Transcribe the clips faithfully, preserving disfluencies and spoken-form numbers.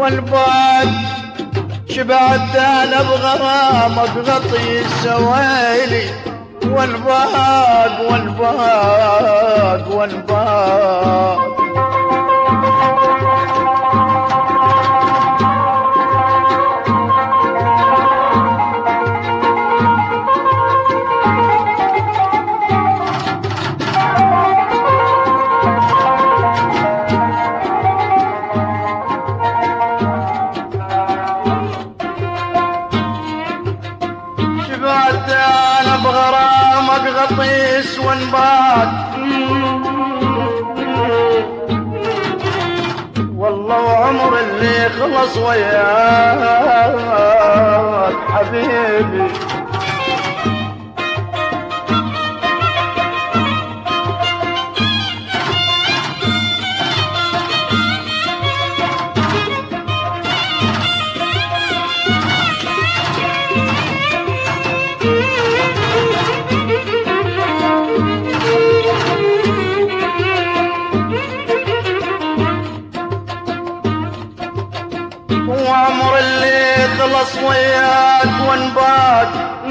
والبعد شبعت انا بغرامك غطي السويلي والباق والباق والباق غطيس وانبات والله وعمر اللي خلص وياك حبيبي وعمر اللي خلص وياك وانبات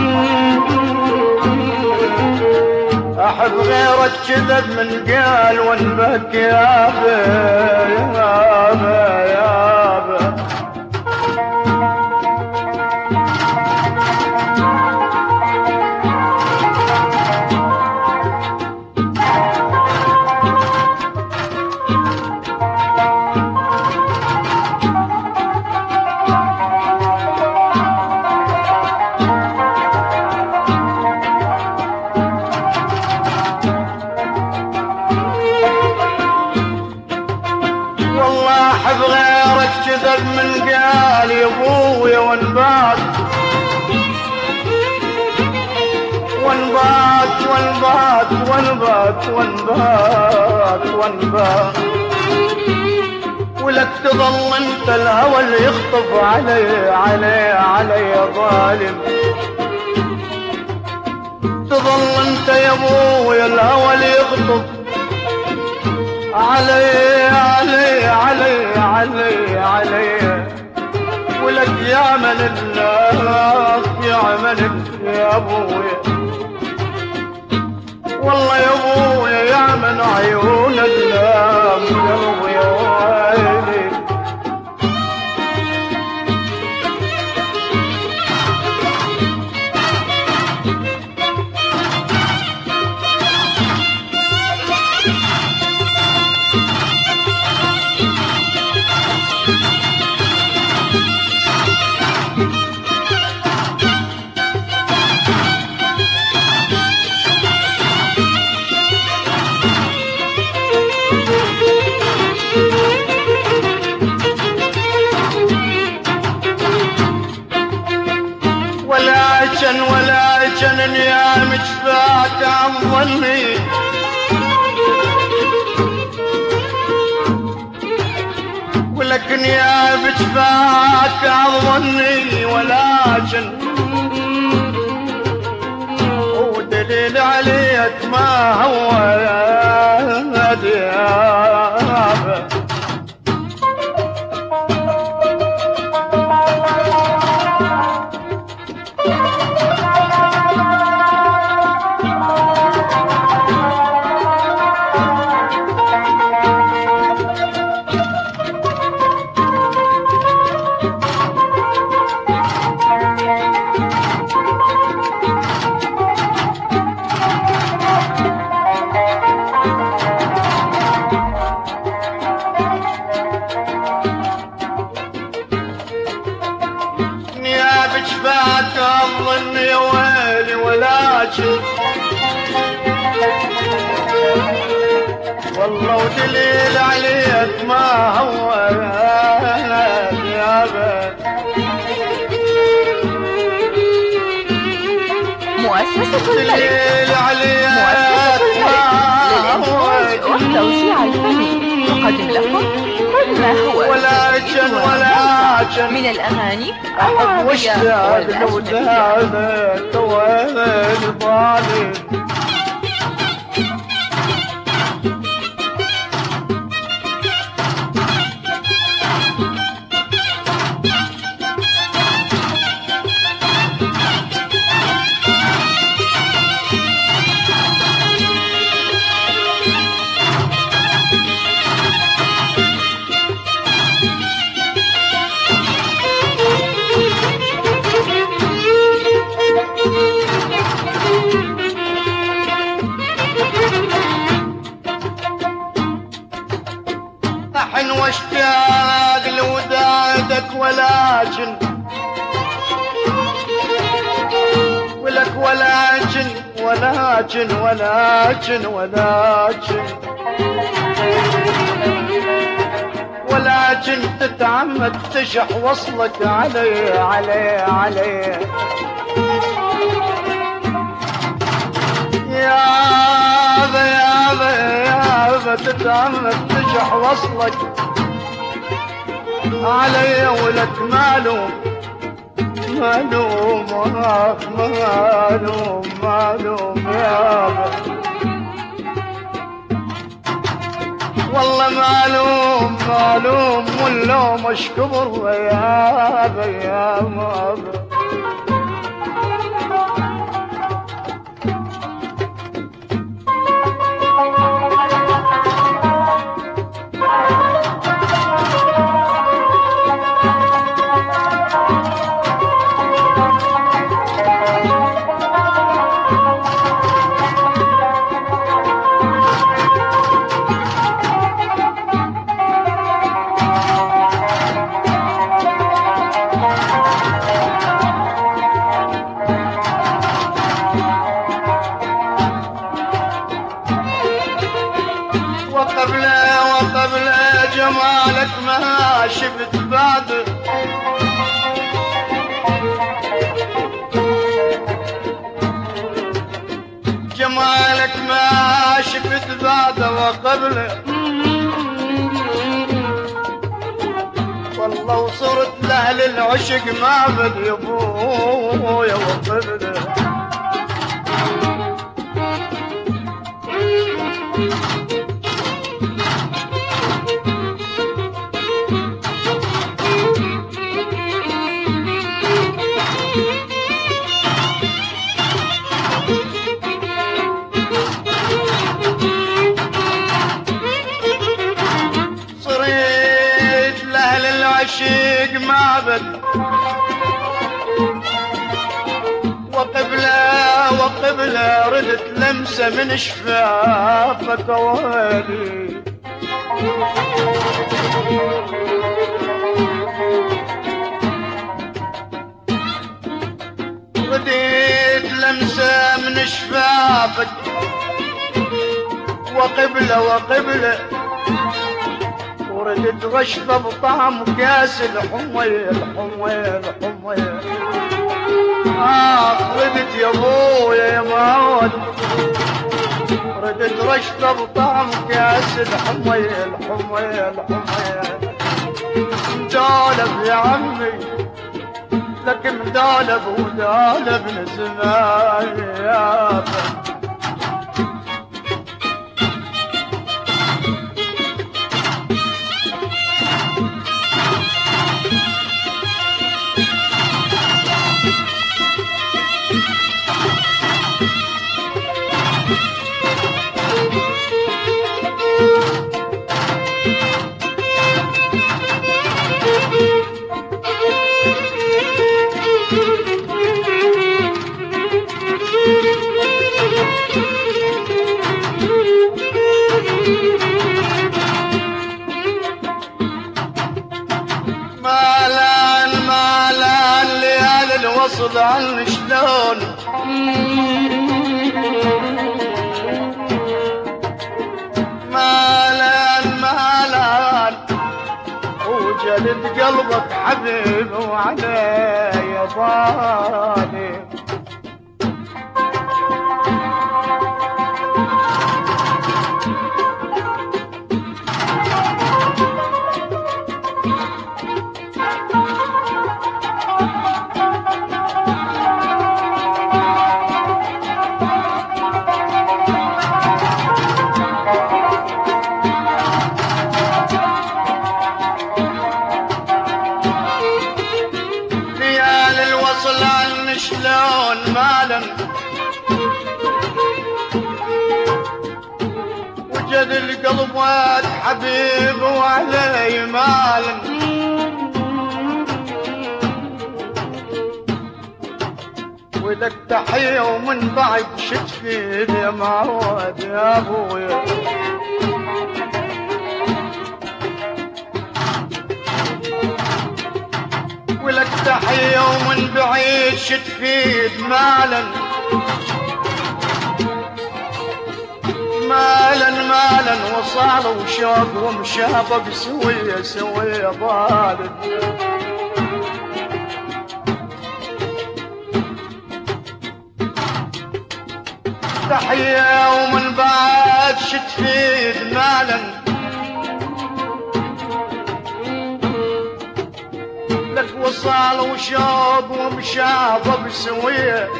احب غيرك كذب من قال وانبك يابا يابا يابا احب غيرك كذب من قال يا ابويا وانبات وانبات وانبات وانبات وانبات وانبات ولك تظل انت الهوى اللي يخطف علي علي علي يا ظالم تظل انت يا ابويا الهوى اللي يخطف علي علي علي علي علي ولك يا من الناس يا من يا ابويا والله يا ابويا يا من عيون الناس قلبي يا ويلي ولا جنن يا مجفاك عن ظني ولكن يا مجفاك عن ظني ولا جن ودليل عليك ما هو يا ديابه بجفاك الظن يا ويلي ولكن والله ودليل عليك ما هو يا بنت مؤسسة الملك دليل عليك للإنتاج والتوزيع الفني تقدم لكم كل ما هو ولكن ولكن من الأغاني أحب العربية واشتاق لو والأجنبية. ذهبت وين بالي أحن واشتاق لودادك ولكن ولك ولكن ولكن ولكن ولكن ولكن تتعمد تشح وصلك علي علي علي يا ابا يا ابا يا ابا تتعمد تشح وصلك علي ولك معلوم معلوم معلوم معلوم يا ابا والله معلوم معلوم واللوم اشكبر يا ابا يا ابا جمالك ما شفت بعد جمالك ما شفت بعد وقبل والله وصرت لأهل العشق ما بدي ابويا وقبل عشيق معبد وقبله وقبله ردت لمسه من شفافك ويلي رديت لمسه من شفافك وقبله وقبله وردت غشفة بطعم كاس الحمية الحمية الحمية آه ردت يا ابويا يا معود ردت غشفة بطعم كاس الحمية الحمية الحمية مدالب يا عمي لك مدالب ودالب من زمان يا بني الوصل عن شلون مالان مالان وجلد قلبك حبيب وعلي ظالم شلون مالا وجد القلب واد حبيب وعلي مالا ولك تحية ومن بعد شتفيد يا معود يا ابويا تحية ومن بعيد شتفيد مالا مالا مالا وصالوا وشوق ومشابق سوية سوية ظالم. تحية ومن بعد شتفيد مالا لك وصال وشوق ومشابق سوية.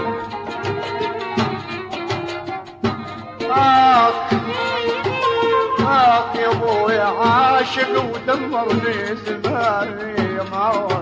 آخ آخ يا ابويا عاشق ودمرني زماني يا معود.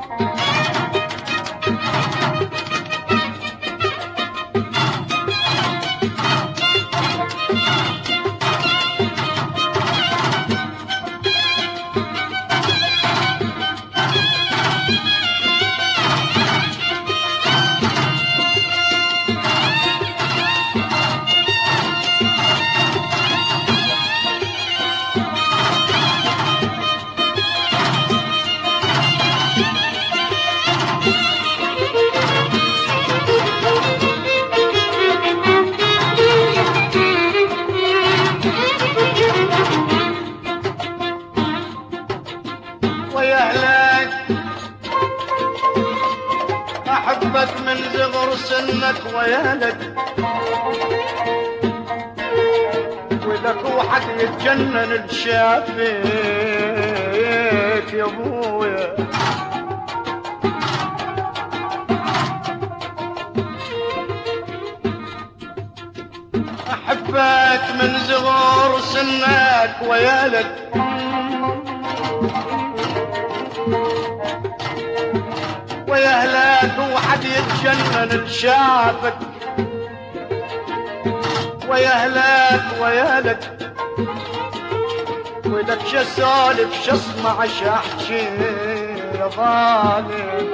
أحبك من صغر سنك ويالك ولك وحد يتجنن الشافيك يا ابويا. أحبك من صغر سنك ويالك ويهلاك وحد يتجنن الشافك ويهلاك ويالك ولك شسولف شصمع شاحكي يا ظالم.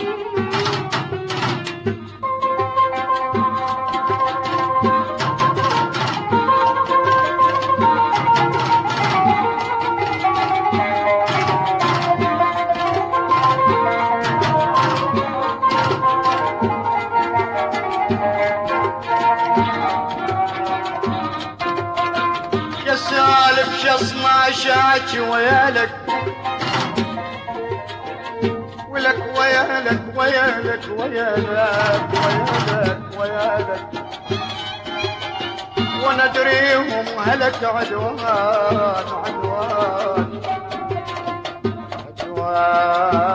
سالف شصمع شاكي ويالك ولك ويالك ويالك ويالك ويالك ويالك وندريهم هلك عدوان عدوان عدوان